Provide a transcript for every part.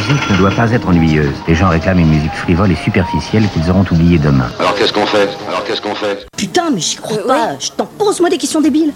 musique ne doit pas être ennuyeuse. Les gens réclament une musique frivole et superficielle qu'ils auront oubliée demain. Alors qu'est-ce qu'on fait Putain, mais j'y crois pas. Je t'en pose-moi des questions débiles.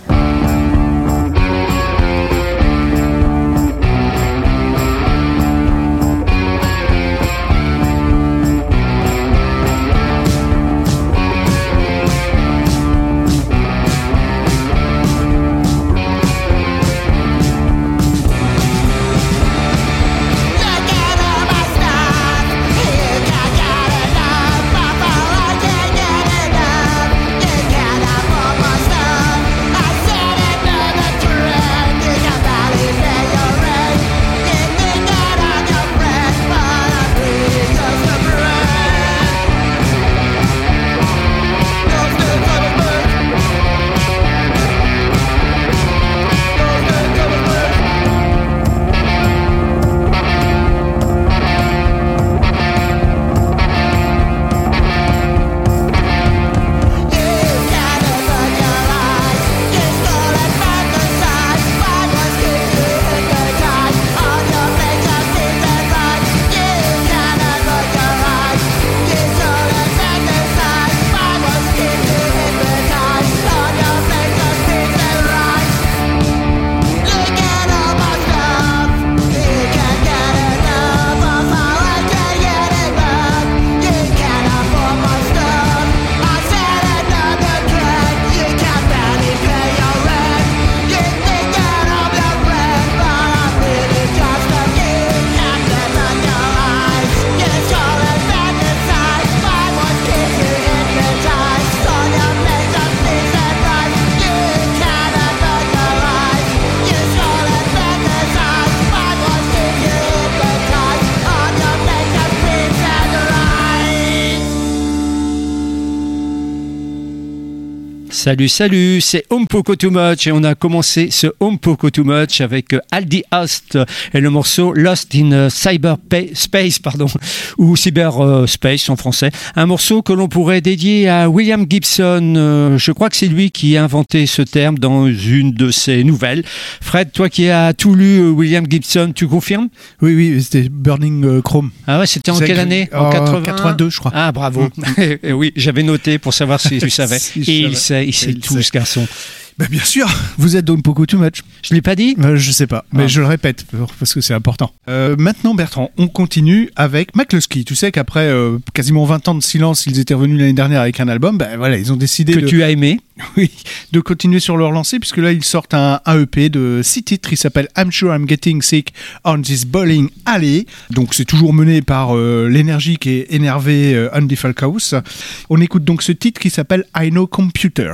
Salut, c'est Umpoko Too Much et on a commencé ce Umpoko Too Much avec Aldi Host et le morceau Lost in Cyberspace, ou Cyberspace en français. Un morceau que l'on pourrait dédier à William Gibson. Je crois que c'est lui qui a inventé ce terme dans une de ses nouvelles. Fred, toi qui as tout lu William Gibson, tu confirmes ? Oui, c'était Burning Chrome. Ah ouais, c'était en quelle année ? En 82, je crois. Ah, bravo. Oui, j'avais noté pour savoir si tu savais. Et il sait tout, ce garçon. Bah bien sûr, vous êtes Umpoko Too Much. Je l'ai pas dit ? Je sais pas, mais je le répète parce que c'est important. Maintenant Bertrand, on continue avec McCluskey. Tu sais qu'après quasiment 20 ans de silence, ils étaient revenus l'année dernière avec un album. Ben voilà, ils ont décidé tu as aimé. Oui, de continuer sur leur lancée puisque là ils sortent un EP de 6 titres. Il s'appelle I'm Sure I'm Getting Sick on This Bowling Alley. Donc c'est toujours mené par l'énergique et énervé Andy Falkhouse. On écoute donc ce titre qui s'appelle I Know Computer.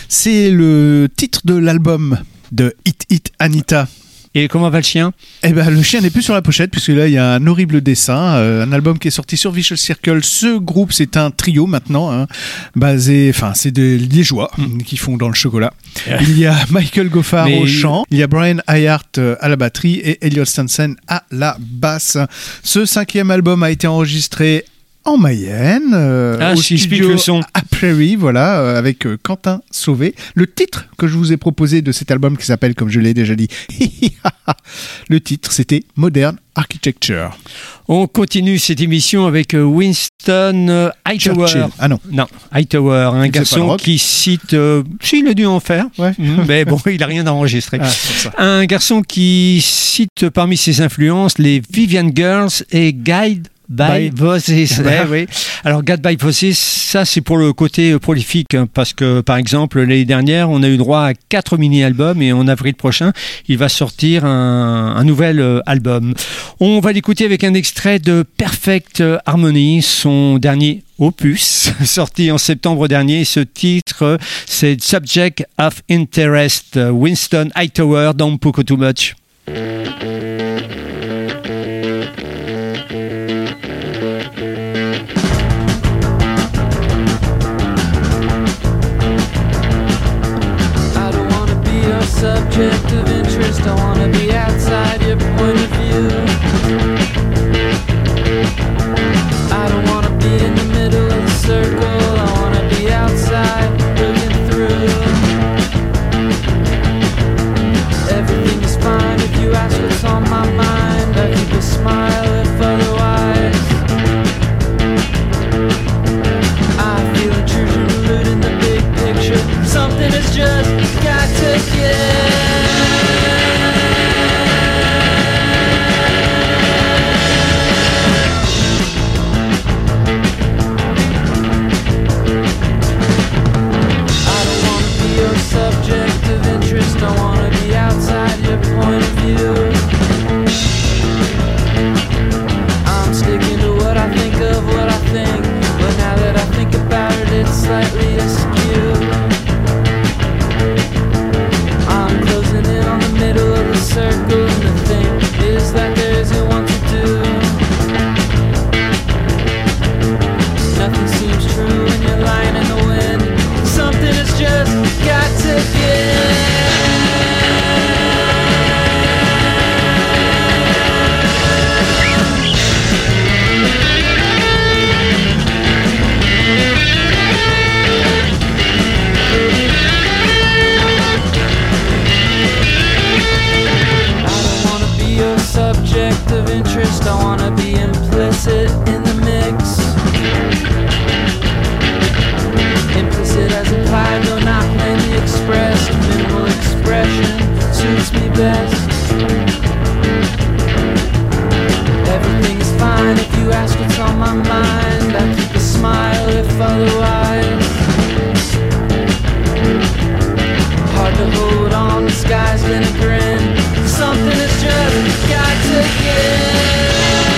C'est le titre de l'album de Hit It Anita. Et comment va le chien? Eh ben, le chien n'est plus sur la pochette, puisque là, il y a un horrible dessin. Un album qui est sorti sur Vicious Circle. Ce groupe, c'est un trio maintenant, hein, c'est des Liégeois qui font dans le chocolat. Il y a Michael Goffard au chant, il y a Brian Hayart à la batterie et Elliot Stansen à la basse. Ce 5e album a été enregistré en Mayenne, au studio à Prairie, voilà, avec Quentin Sauvé. Le titre que je vous ai proposé de cet album qui s'appelle, comme je l'ai déjà dit, le titre c'était Modern Architecture. On continue cette émission avec Winston Hightower. Churchill. Ah non, Hightower, un garçon qui cite, s'il a dû en faire, mais bon, il n'a rien enregistré. Un garçon qui cite parmi ses influences les Vivian Girls et Guide by Voices. Oui. Alors, Guide by Voices, ça c'est pour le côté prolifique, hein, parce que par exemple l'année dernière, on a eu droit à 4 mini-albums et en avril prochain, il va sortir un nouvel album. On va l'écouter avec un extrait de Perfect Harmony, son dernier opus, sorti en septembre dernier. Ce titre, c'est Subject of Interest, Winston Hightower dans Poco Too Much. Subject of interest, I wanna be outside your point of view. I don't wanna be in the middle of the circle, I wanna be outside looking through. Everything is fine if you ask what's on my mind. I keep a smile if otherwise. I feel intrusion rooted in the big picture. Something has just got to give. Subject of interest, I wanna be outside your point of view. I'm sticking to what I think of what I think, but now that I think about it, it's slightly askew. I'm closing in on the middle of the circle, and the thing is that there isn't one to do. Nothing seems true when you're lying in the wind. Something has just got to give. I don't want to be your subject of interest, I want to be implicit in the mix. Implicit as implied, though not plainly expressed. Minimal expression suits me best. Everything is fine if you ask what's on my mind. I keep a smile if otherwise. Hard to hold on, the sky's gonna grin. Something has just got to give.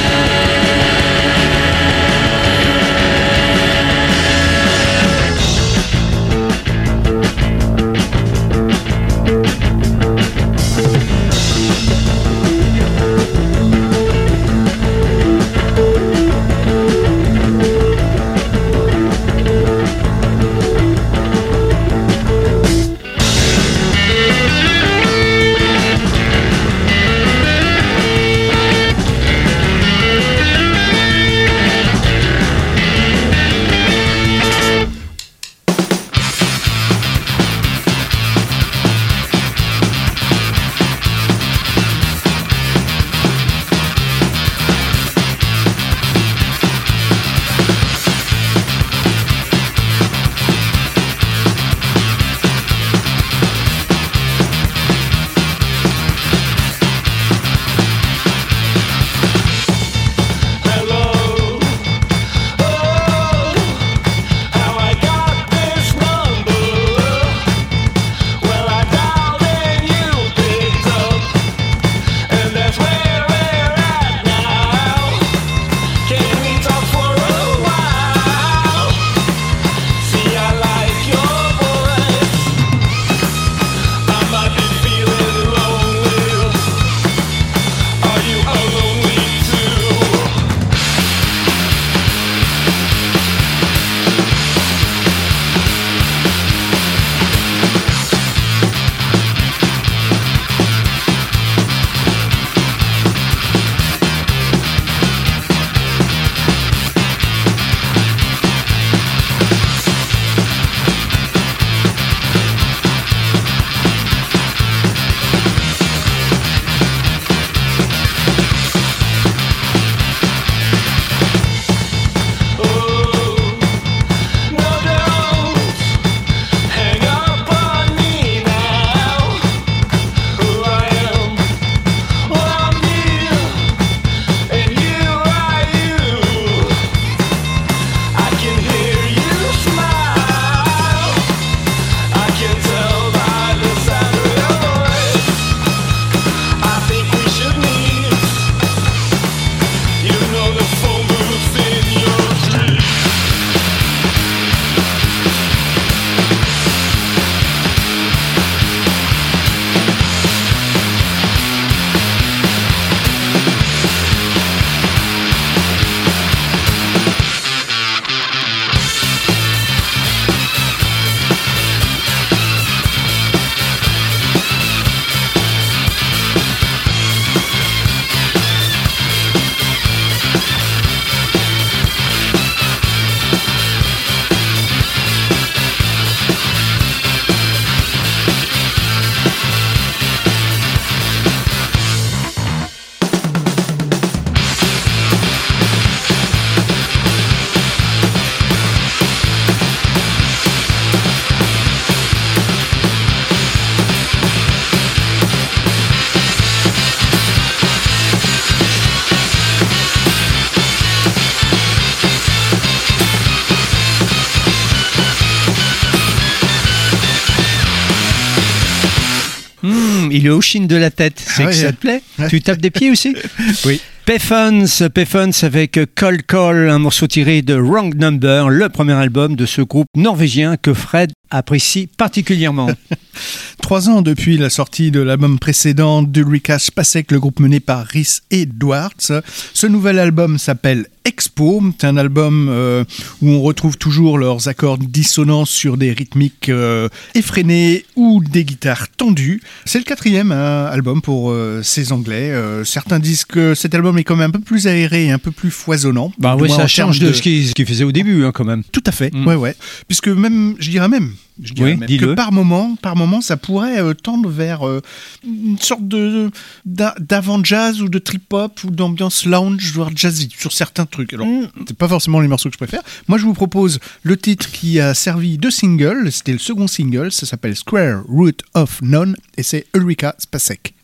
il est au chine de la tête. C'est que ça te plaît. Tu tapes des pieds aussi? Oui. Payphones avec Cold Call, un morceau tiré de Wrong Number, le premier album de ce groupe norvégien que Fred apprécie particulièrement. 3 ans depuis la sortie de l'album précédent d'Ulrika Spacek, le groupe mené par Rhys Edwards. Ce nouvel album s'appelle Expo. C'est un album où on retrouve toujours leurs accords dissonants sur des rythmiques effrénées ou des guitares tendues. C'est le 4e album pour ces Anglais. Certains disent que cet album est quand même un peu plus aéré et un peu plus foisonnant. Bah oui, ça change de ce qu'ils faisaient au début quand même. Tout à fait, ouais. Puisque même, je dirais même que par moment, ça pourrait tendre vers une sorte d'avant-jazz ou de trip-hop ou d'ambiance lounge, voire jazzy, sur certains trucs. Alors, c'est pas forcément les morceaux que je préfère. Moi, je vous propose le titre qui a servi de single. C'était le second single. Ça s'appelle Square Root of None et c'est Ulrika Spacek.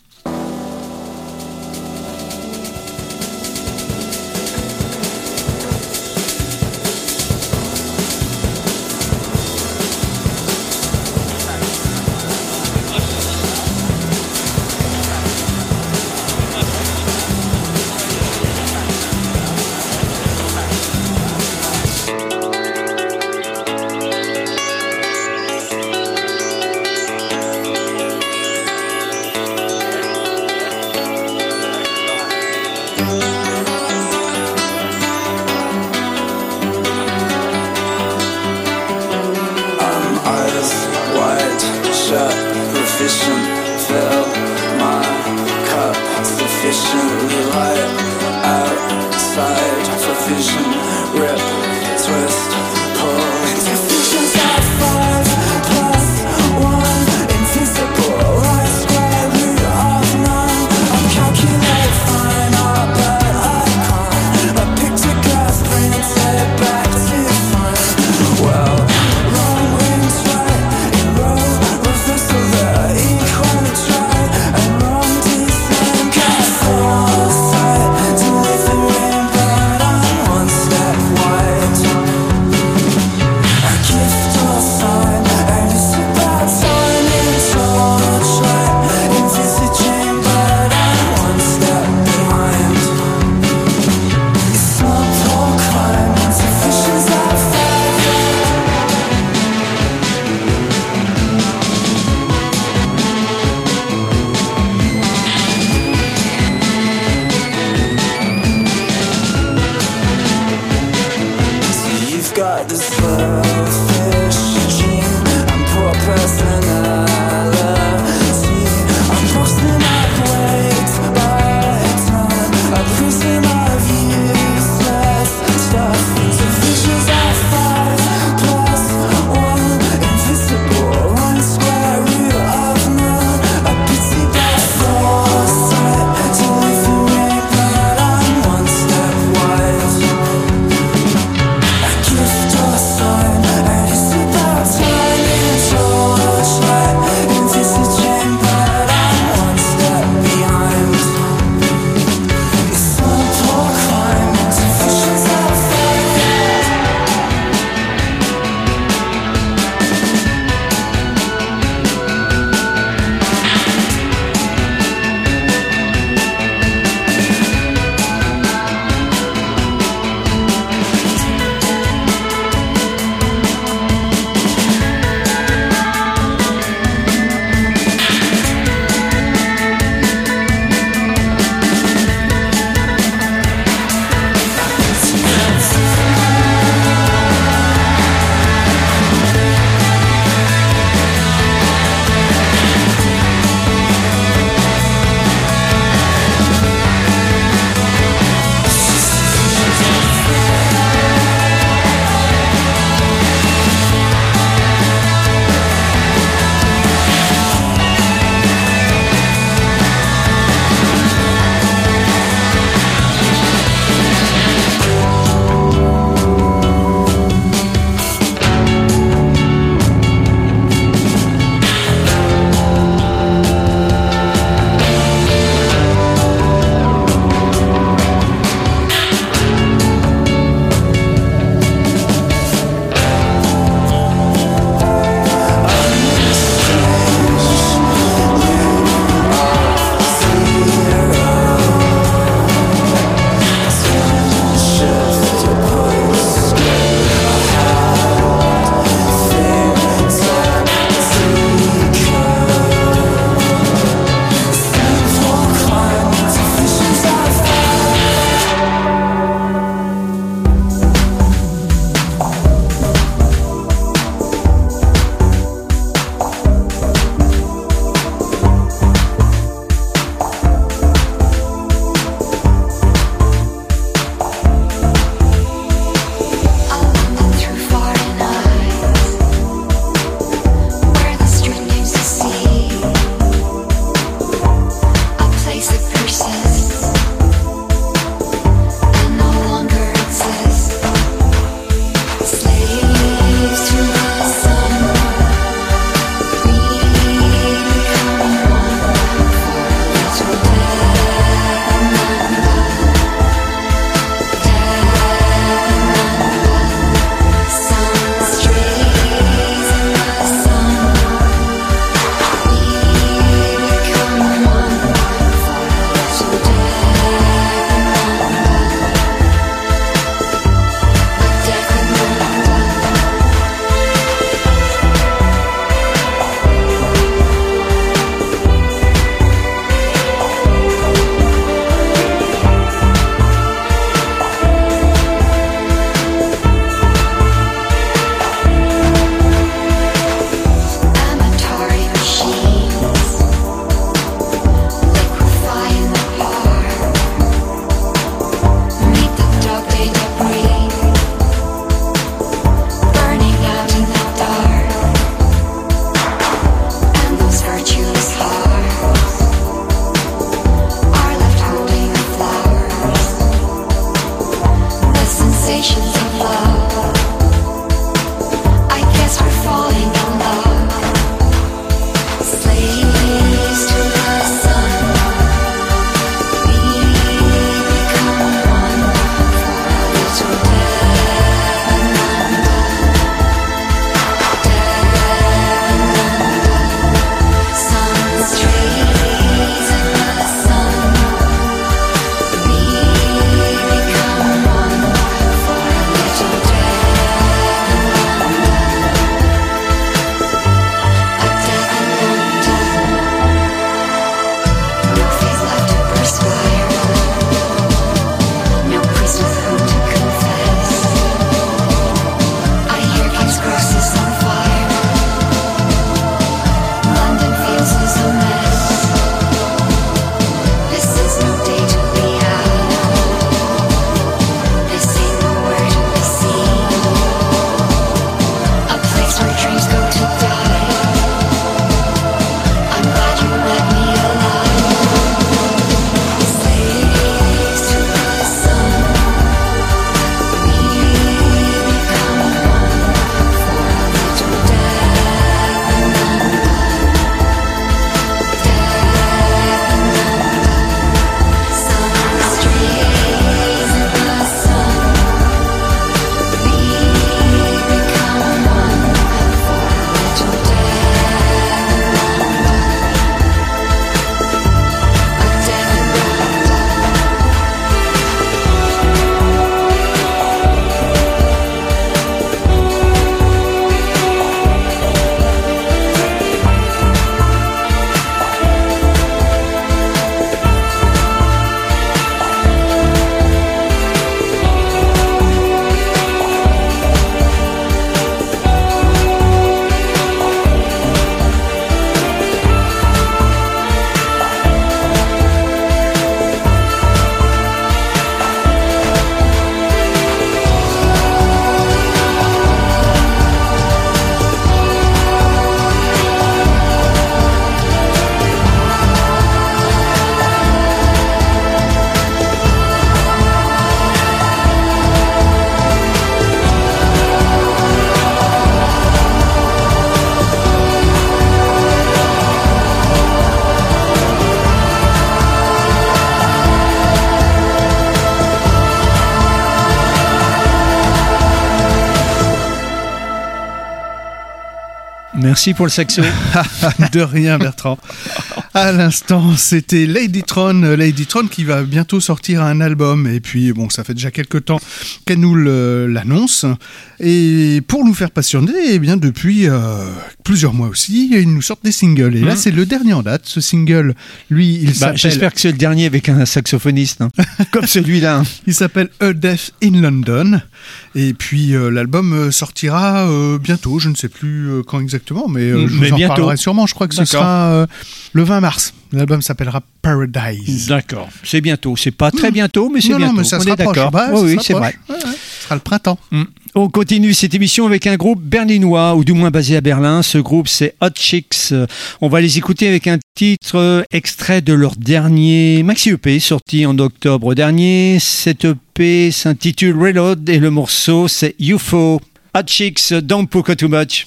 Merci pour le saxo. De rien, Bertrand. À l'instant, c'était Ladytron qui va bientôt sortir un album. Et puis, bon, ça fait déjà quelques temps qu'elle nous l'annonce. Et pour nous faire passionner, eh bien, depuis plusieurs mois aussi, ils nous sortent des singles. Et là, c'est le dernier en date. Ce single, lui, il s'appelle... J'espère que c'est le dernier avec un saxophoniste, hein. Comme celui-là. Il s'appelle A Death in London. Et puis, l'album sortira bientôt. Je ne sais plus quand exactement, mais je vous en parlerai sûrement. Je crois que ce sera le 20 mars. L'album s'appellera Paradise. D'accord. C'est bientôt. C'est pas très bientôt, mais c'est bientôt. Non, mais ça on se est rapproche. d'accord. Bah, oui, c'est vrai. Ouais. Ce sera le printemps. On continue cette émission avec un groupe berlinois, ou du moins basé à Berlin. Ce groupe, c'est Hot Chicks. On va les écouter avec un titre extrait de leur dernier maxi EP, sorti en octobre dernier. Cet EP s'intitule Reload et le morceau, c'est UFO. Hot Chicks, Don't Poke Too Much.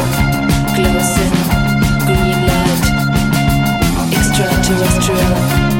Extraterrestrial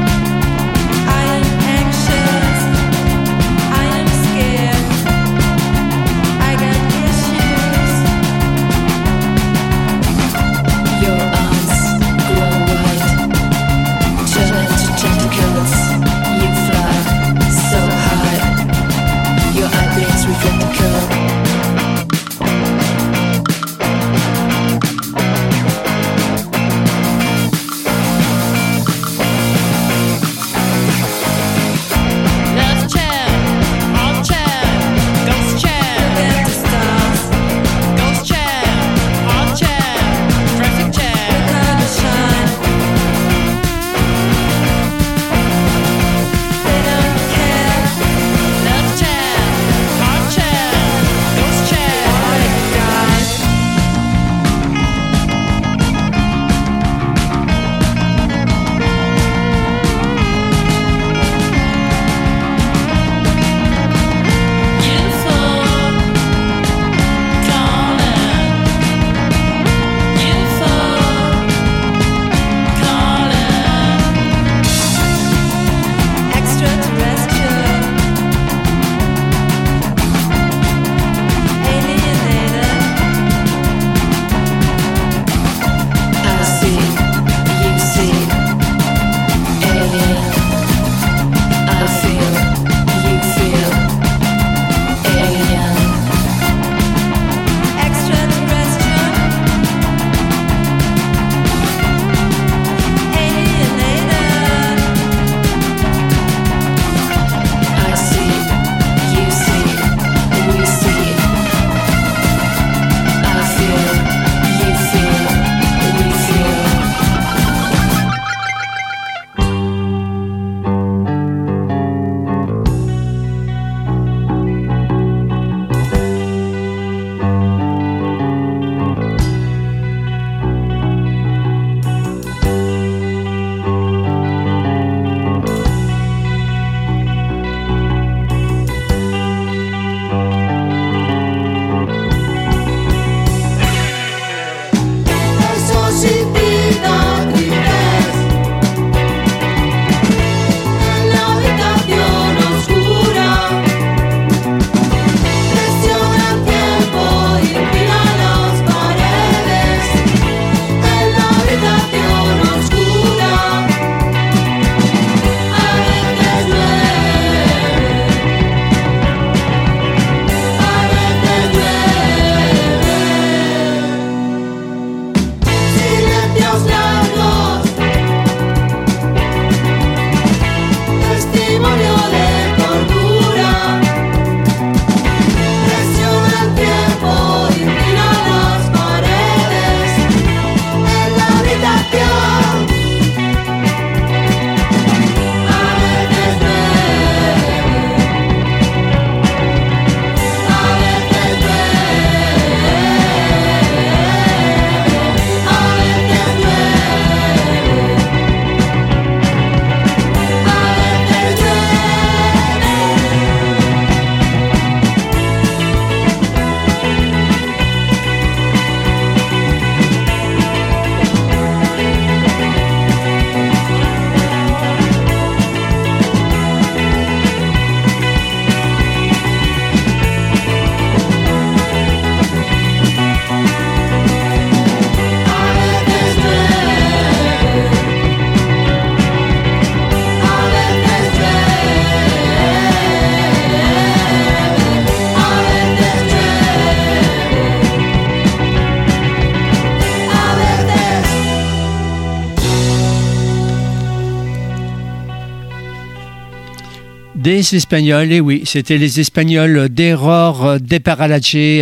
Des Espagnols, et oui, c'était les Espagnols d'Error de Paralache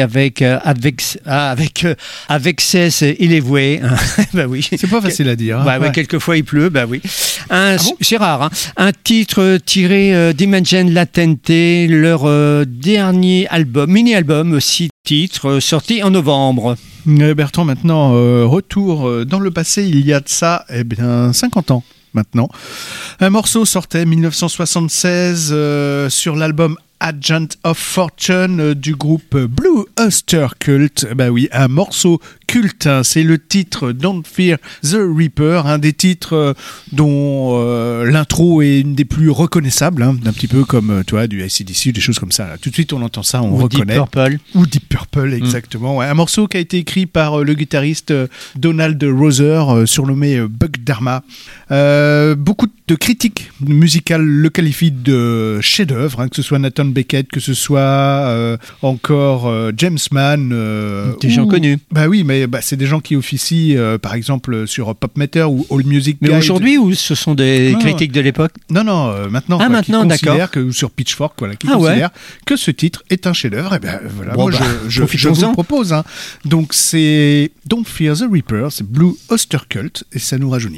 avec cesse il est voué. Bah oui. C'est pas facile à dire. Hein. Ouais, quelquefois il pleut, bah oui. Bon C'est rare, hein. Un titre tiré d'Imagine Latente, leur dernier album, mini-album, 6 titres, sorti en novembre. Bertrand, maintenant, retour dans le passé, il y a de ça, 50 ans. Maintenant. Un morceau sortait 1976 sur l'album Agent of Fortune du groupe Blue Oyster Cult. Bah oui, un morceau culte, hein. C'est le titre Don't Fear the Reaper, un des titres dont l'intro est une des plus reconnaissables, hein, un petit peu comme du AC/DC, des choses comme ça. Là. Tout de suite, on entend ça, on reconnaît. Deep Purple. Ou Deep Purple, exactement. Ouais. Un morceau qui a été écrit par le guitariste Donald Rother, surnommé Buck Dharma. Beaucoup de critiques musicales le qualifient de chef-d'œuvre, hein, que ce soit Nathan Beckett, que ce soit encore James Mann. Des gens connus. Bah oui, mais c'est des gens qui officient, par exemple, sur Pop Meter ou All Music Guide. Mais aujourd'hui, ou ce sont des critiques de l'époque? Non, maintenant. Ah, maintenant, qui d'accord. considèrent que, sur Pitchfork, qui considèrent que ce titre est un chef-d'œuvre. Et ben voilà, bon, moi je vous le propose. Hein. Donc c'est Don't Fear the Reaper, c'est Blue Oyster Cult, et ça nous rajeunit.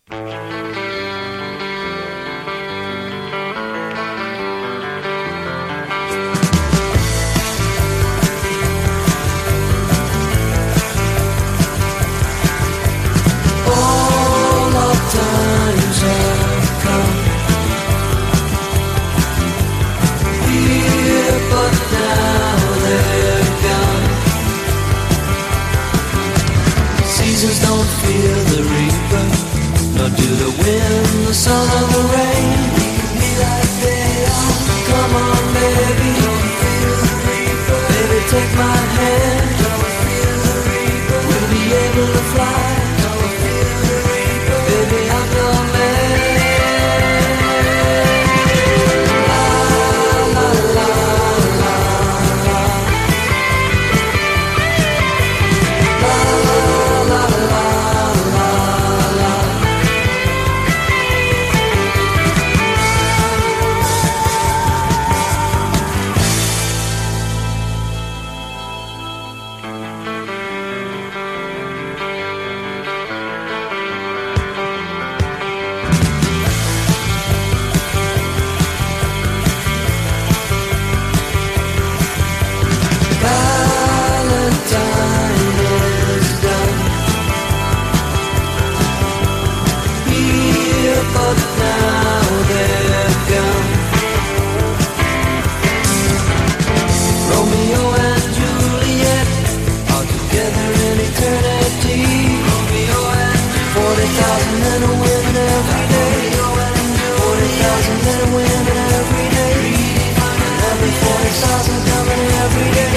Seasons don't fear the reaper, nor do the wind, the sun, or the rain. We can be like they are. Come on, baby, don't fear the reaper. Baby, take my hand, don't fear the reaper. We'll be able to fly, don't fear the reaper. Baby, I'm your man. La la la la la. La la la la la. Valentine is done here, but now they're gone. Romeo and Juliet are together in eternity. Romeo and 40,000 men and women every day. 40,000 men and women every day. And every 40,000 coming every day.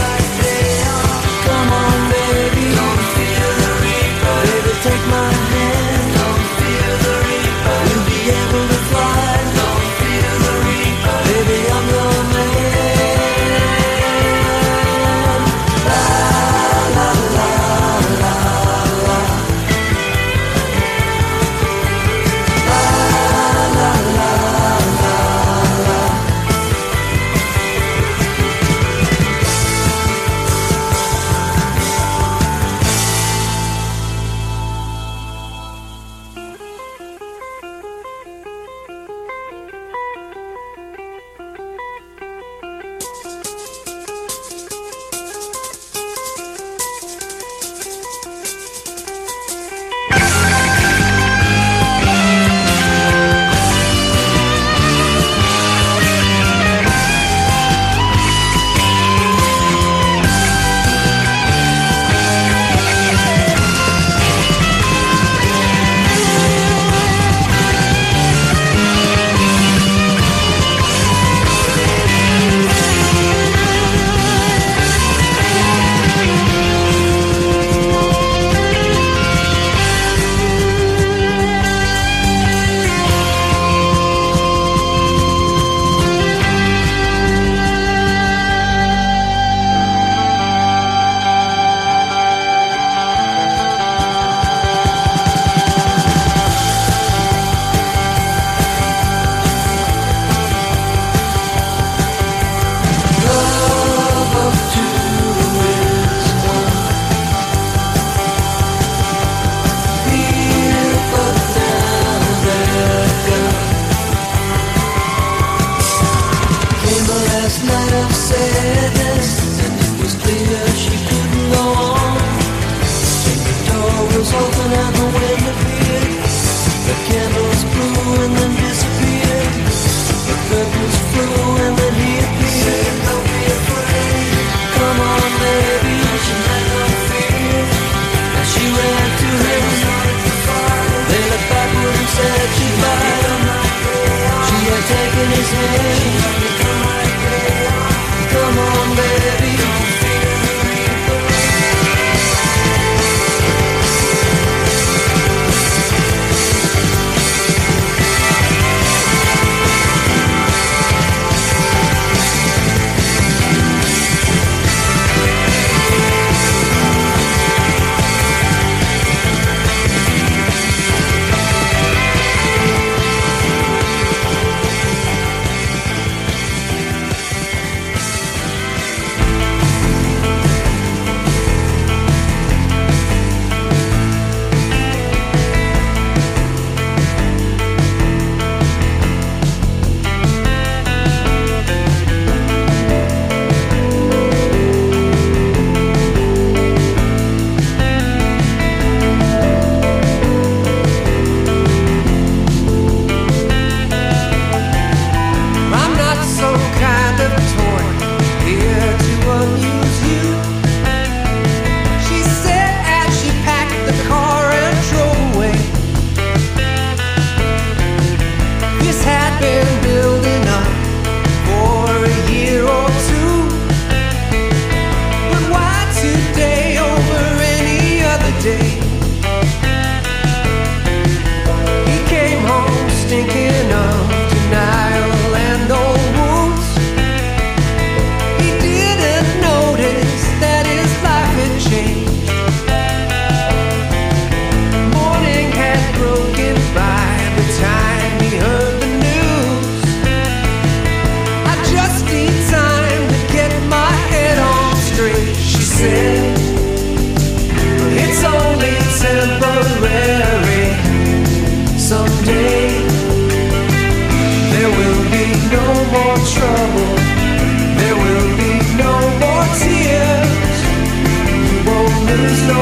Come on, baby, don't fear the reaper. Baby, take my hand, don't fear the reaper. We'll be able to fly, don't fear the reaper. Baby, I'm your man. La la la la la. La la la la la.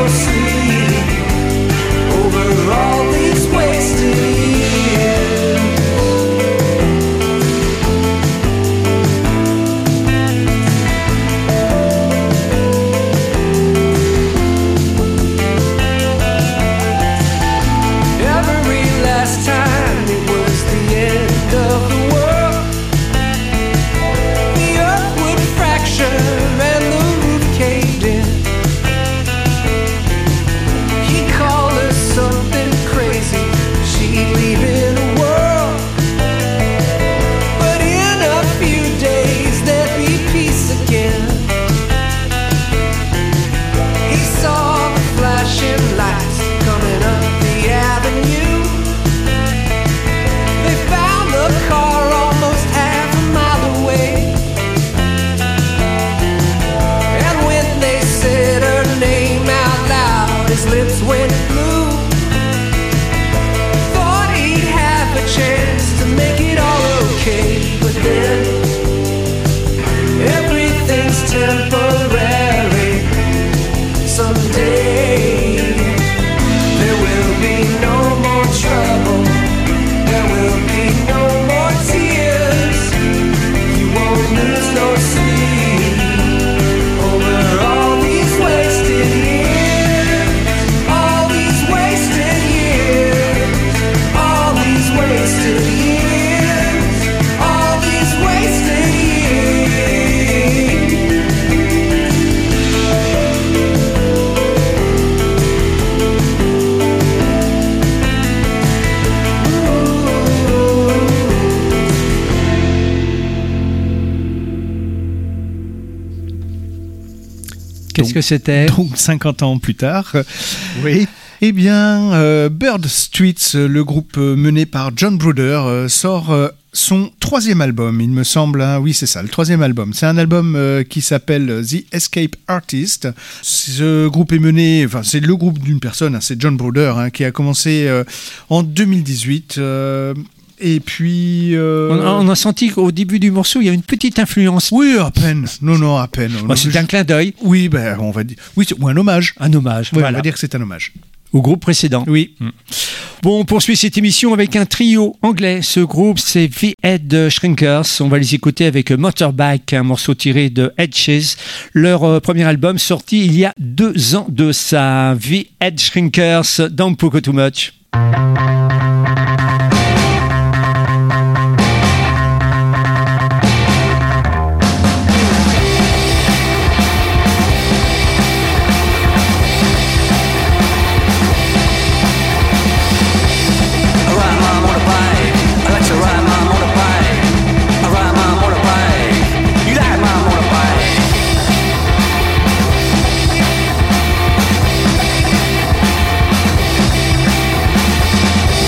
sleep over all these wasted years. Every last time it was the end of the world, the earth would fracture and the roof caved in. He called her something crazy, she'd leave in a world, but in a few days there'd be peace again. He saw the flashing lights coming up the avenue. They found the car almost half a mile away, and when they said her name out loud, his lips went blue. Thought he'd have a chance to make it all okay, but then everything's temporary. Someday there will be no more trouble, there will be no more tears. You won't lose no sleep over all these wasted years, all these wasted years, all these wasted years, all these wasted years. Qu'est-ce que c'était? Donc 50 ans plus tard. Oui. Eh bien, Bird Streets, le groupe mené par John Bruder, sort son troisième album, il me semble. Hein. Oui, c'est ça, le troisième album. C'est un album qui s'appelle The Escape Artist. Ce groupe est mené, enfin, c'est le groupe d'une personne, hein, c'est John Bruder, hein, qui a commencé en 2018. Et puis... On a senti qu'au début du morceau, il y a une petite influence. Oui, à peine. Non, à peine. Bah, c'est un clin d'œil. Oui, ben, on va dire... Oui, ou un hommage. Un hommage, Oui, voilà. on va dire que c'est un hommage. Au groupe précédent. Oui. Bon, on poursuit cette émission avec un trio anglais. Ce groupe, c'est The Head Shrinkers. On va les écouter avec Motorbike, un morceau tiré de Edges. Leur premier album sorti il y a 2 ans de ça. The Head Shrinkers, Don't Poke Too Much. I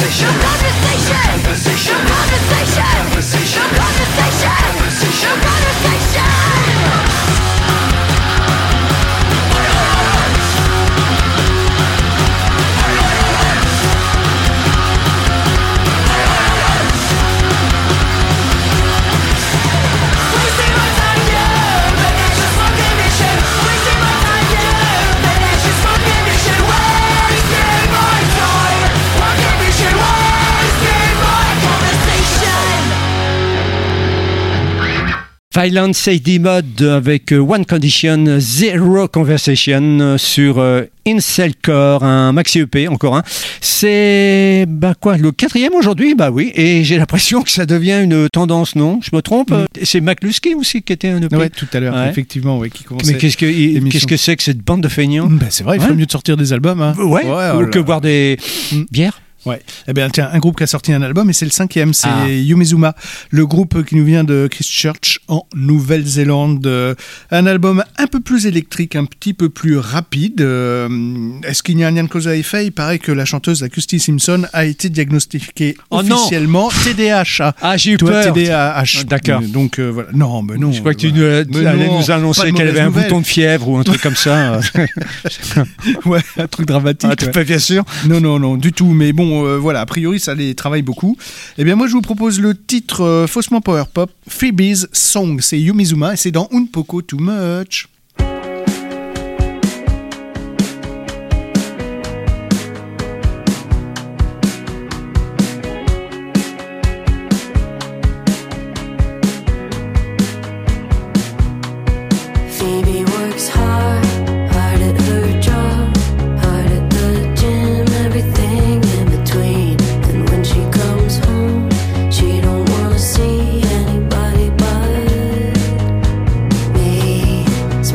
Violent Sadie Mode avec One Condition, Zero Conversation sur Incelcore, un maxi EP, encore un. C'est quoi, le 4e aujourd'hui? Bah oui, et j'ai l'impression que ça devient une tendance, non? Je me trompe? C'est McLusky aussi qui était un EP? Ouais, tout à l'heure, effectivement, qui commençait. Mais qu'est-ce que c'est que cette bande de feignants? C'est vrai, il ferait mieux de sortir des albums. Hein. Ouais, ou que boire des bières. Ouais. Eh bien, tiens, un groupe qui a sorti un album et c'est le 5e, c'est Yumizuma, le groupe qui nous vient de Christchurch en Nouvelle-Zélande. Un album un peu plus électrique, un petit peu plus rapide. Est-ce qu'il y a un lien de cause à effet? Il paraît que la chanteuse, la Kirsty Simpson, a été diagnostiquée officiellement TDAH. Ah, j'ai eu peur. TDAH. D'accord. Donc voilà. Non, mais non. Je crois que tu allais nous annoncer qu'elle avait un bouton de fièvre ou un truc comme ça. Ouais, un truc dramatique. Ah, pas bien sûr. Non, du tout. Mais bon. Voilà, a priori ça les travaille beaucoup. Eh bien moi je vous propose le titre faussement power pop, Phoebe's Song, c'est Yumizuma et c'est dans Unpoko Too Much. See anybody but me.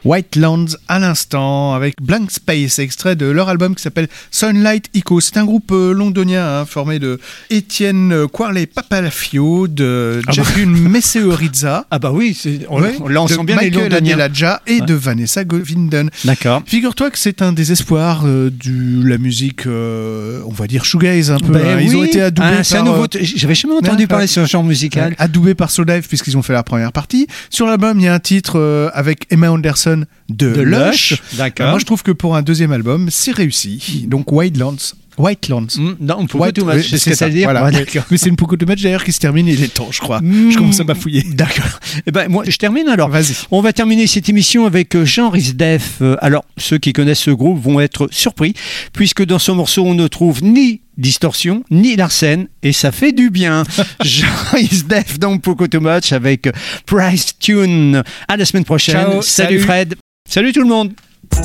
Whitelands à l'instant avec Blank Space, extrait de leur album qui s'appelle Sunlight Echo. C'est un groupe londonien formé de Étienne Quarley-Papalafio, de Jacqueline Messeorizza. Ah bah oui, là on sent bien les Michael Londoniens. Adelaja et de Vanessa Govinden. D'accord. Figure-toi que c'est un des espoirs de la musique, on va dire shoegaze un peu. Ben Ils ont oui. été adoubés C'est un par... nouveau. J'avais jamais entendu parler de ce genre musical. Adoubés par Slowdive puisqu'ils ont fait la première partie. Sur l'album, il y a un titre avec Emma Anderson de Lush. D'accord. Moi, je trouve que pour un deuxième album, c'est réussi. Donc Whitelands. Non, pourquoi tout match, c'est ce que ça veut dire. Voilà. Ouais, d'accord. Mais c'est une Poco de match d'ailleurs qui se termine, il est temps, je crois. Je commence à bafouiller. D'accord. Eh ben, moi, je termine alors. Vas-y. On va terminer cette émission avec Jean Risdef. Alors, ceux qui connaissent ce groupe vont être surpris, puisque dans ce morceau, on ne trouve ni distorsion, ni Larsen, et ça fait du bien. Jean Risdef dans Poco Too Much avec Price Tune. À la semaine prochaine. Ciao, Salut salut. Fred. Salut tout le monde.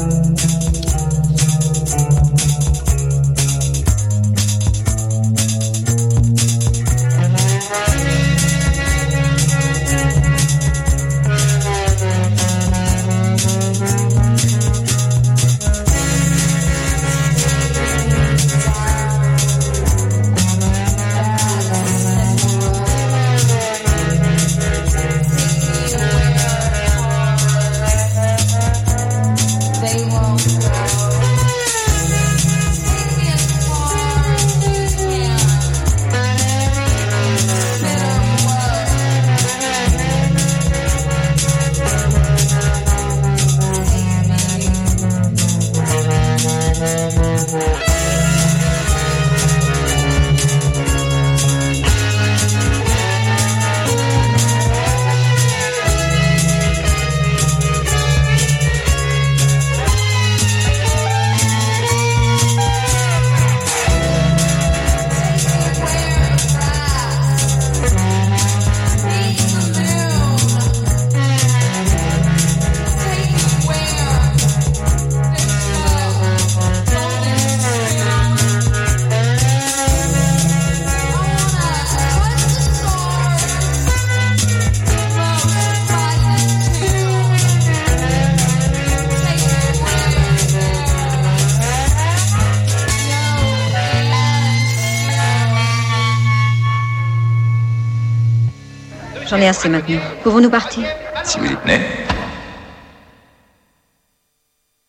They won't. J'en ai assez maintenant. Pouvons-nous partir? Si vous y tenez.